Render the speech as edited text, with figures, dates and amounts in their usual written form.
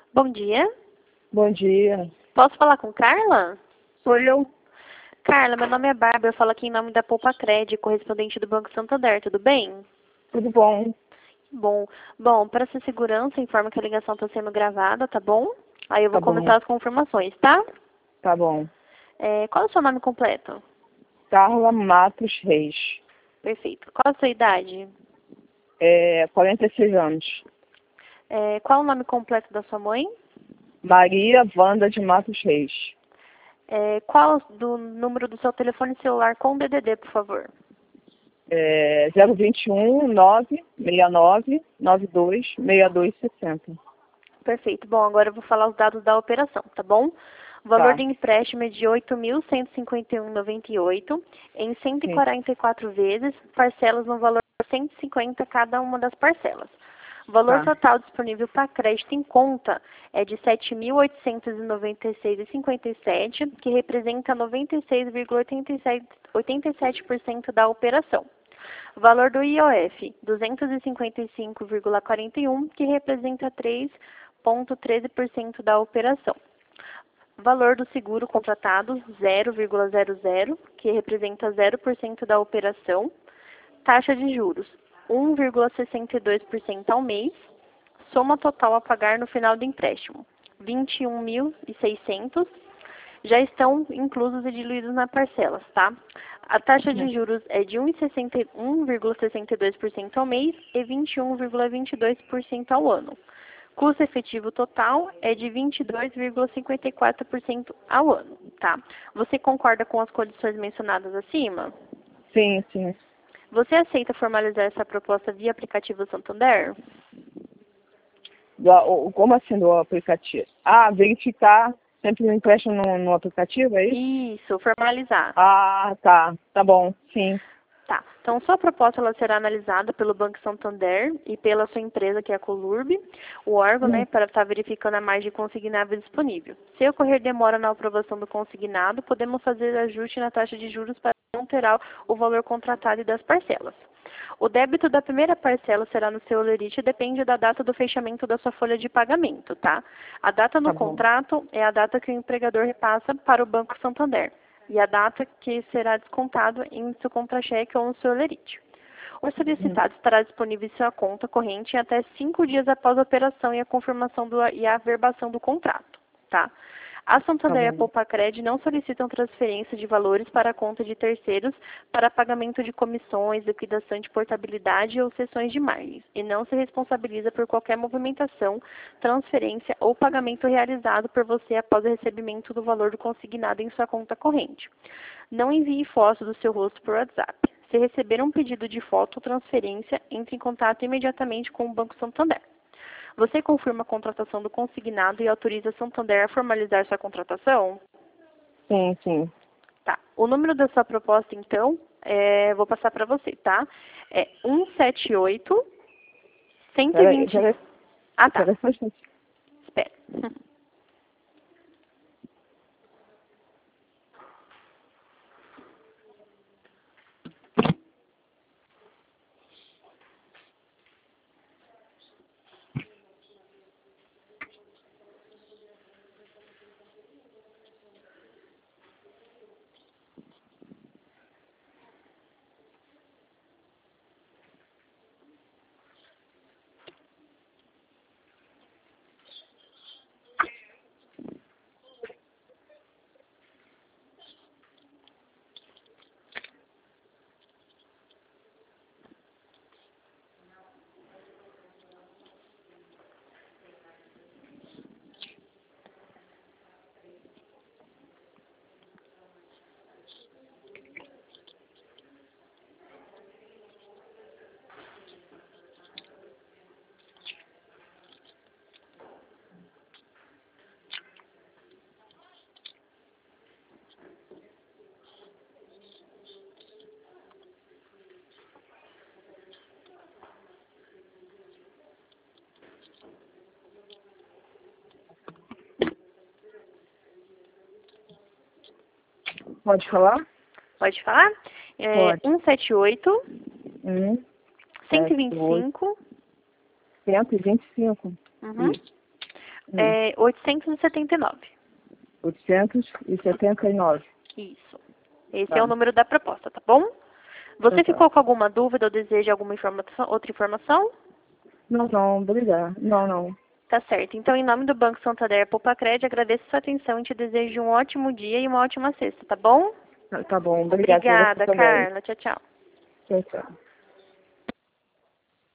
Bom dia. Bom dia. Posso falar com Carla? Sou eu. Carla, meu nome é Bárbara, eu falo aqui em nome da Poupa Cred, correspondente do Banco Santander, tudo bem? Tudo bom? Bom, para sua segurança, informo que a ligação está sendo gravada, tá bom? Aí eu vou Tá começar bom. as confirmações, tá? Tá bom. Qual é o seu nome completo? Carla Matos Reis. Perfeito. Qual a sua idade? 46 anos. Qual o nome completo da sua mãe? Maria Wanda de Matos Reis. Qual do número do seu telefone celular com DDD, por favor? 021 969 92 6260. Perfeito. Bom, agora eu vou falar os dados da operação, tá bom? O valor Tá. do empréstimo é de R$ 8.151,98 em Sim. 144 vezes, parcelas no valor de 150 cada uma das parcelas. O valor Tá. total disponível para crédito em conta é de R$ 7.896,57, que representa 96,87% da operação. O valor do IOF, 255,41, que representa 3,13% da operação. Valor do seguro contratado, 0,00, que representa 0% da operação. Taxa de juros, 1,62% ao mês. Soma total a pagar no final do empréstimo, 21.600. Já estão inclusos e diluídos nas parcelas, tá? A taxa de juros é de 1,62% ao mês e 21,22% ao ano. Custo efetivo total é de 22,54% ao ano, tá? Você concorda com as condições mencionadas acima? Sim, sim. Você aceita formalizar essa proposta via aplicativo Santander? Como assim do aplicativo? Verificar sempre o empréstimo no aplicativo, é isso? Isso, formalizar. Tá. Tá bom. Sim. Tá. Então, sua proposta ela será analisada pelo Banco Santander e pela sua empresa, que é a Colurb, o órgão, né, para estar verificando a margem consignável disponível. Se ocorrer demora na aprovação do consignado, podemos fazer ajuste na taxa de juros para não alterar o valor contratado e das parcelas. O débito da primeira parcela será no seu holerite e depende da data do fechamento da sua folha de pagamento, tá? A data no Tá bom. contrato é a data que o empregador repassa para o Banco Santander e a data que será descontado em seu contra-cheque ou no seu holerite. O solicitado estará disponível em sua conta corrente em até 5 dias após a operação e a confirmação e a averbação do contrato, tá? A Tá Santander e a bom. Poupa Cred não solicitam transferência de valores para a conta de terceiros para pagamento de comissões, liquidação de portabilidade ou cessões de margens, e não se responsabiliza por qualquer movimentação, transferência ou pagamento realizado por você após o recebimento do valor do consignado em sua conta corrente. Não envie foto do seu rosto por WhatsApp. Se receber um pedido de foto ou transferência, entre em contato imediatamente com o Banco Santander. Você confirma a contratação do consignado e autoriza a Santander a formalizar sua contratação? Sim, sim. Tá. O número da sua proposta, então, vou passar para você, tá? É 178 120. Peraí. Ah, tá. Peraí só um instante. Espera. Pode falar? Pode falar? Pode. 178 7, 8, 125. 125. Uhum. Isso. É 879. 879. Isso. Esse Tá. é o número da proposta, tá bom? Você Então tá. ficou com alguma dúvida ou deseja alguma informação, outra informação? Não, obrigada. Não. Tá certo. Então, em nome do Banco Santander Poupa-Cred, agradeço sua atenção e te desejo um ótimo dia e uma ótima sexta, tá bom? Tá bom, obrigada. Pra você Obrigada, também. Carla. Tchau, tchau. Tchau, tchau.